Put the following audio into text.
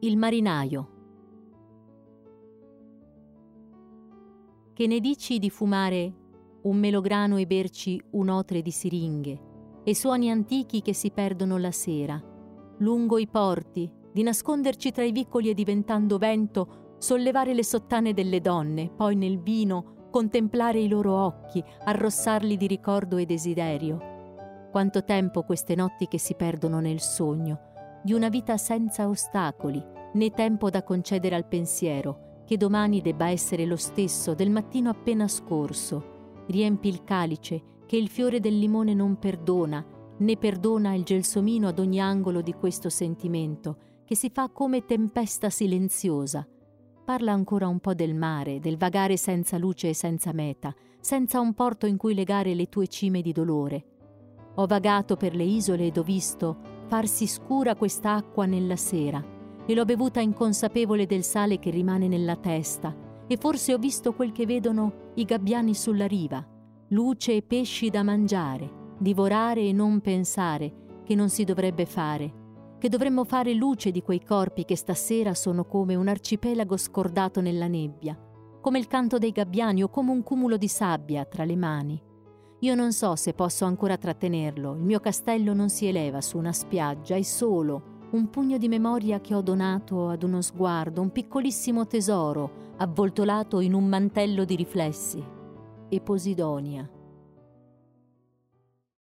Il marinaio. Che ne dici di fumare un melograno e berci un otre di siringhe e suoni antichi che si perdono la sera, lungo i porti, di nasconderci tra i vicoli e diventando vento, sollevare le sottane delle donne, poi nel vino contemplare i loro occhi, arrossarli di ricordo e desiderio. Quanto tempo queste notti che si perdono nel sogno, di una vita senza ostacoli, né tempo da concedere al pensiero, che domani debba essere lo stesso del mattino appena scorso. Riempi il calice, che il fiore del limone non perdona, né perdona il gelsomino ad ogni angolo di questo sentimento, che si fa come tempesta silenziosa. Parla ancora un po' del mare, del vagare senza luce e senza meta, senza un porto in cui legare le tue cime di dolore. Ho vagato per le isole ed ho visto farsi scura questa acqua nella sera e l'ho bevuta inconsapevole del sale che rimane nella testa e forse ho visto quel che vedono i gabbiani sulla riva, luce e pesci da mangiare, divorare e non pensare, che non si dovrebbe fare, che dovremmo fare luce di quei corpi che stasera sono come un arcipelago scordato nella nebbia, come il canto dei gabbiani o come un cumulo di sabbia tra le mani. Io non so se posso ancora trattenerlo, il mio castello non si eleva su una spiaggia, è solo un pugno di memoria che ho donato ad uno sguardo, un piccolissimo tesoro avvoltolato in un mantello di riflessi. E Posidonia.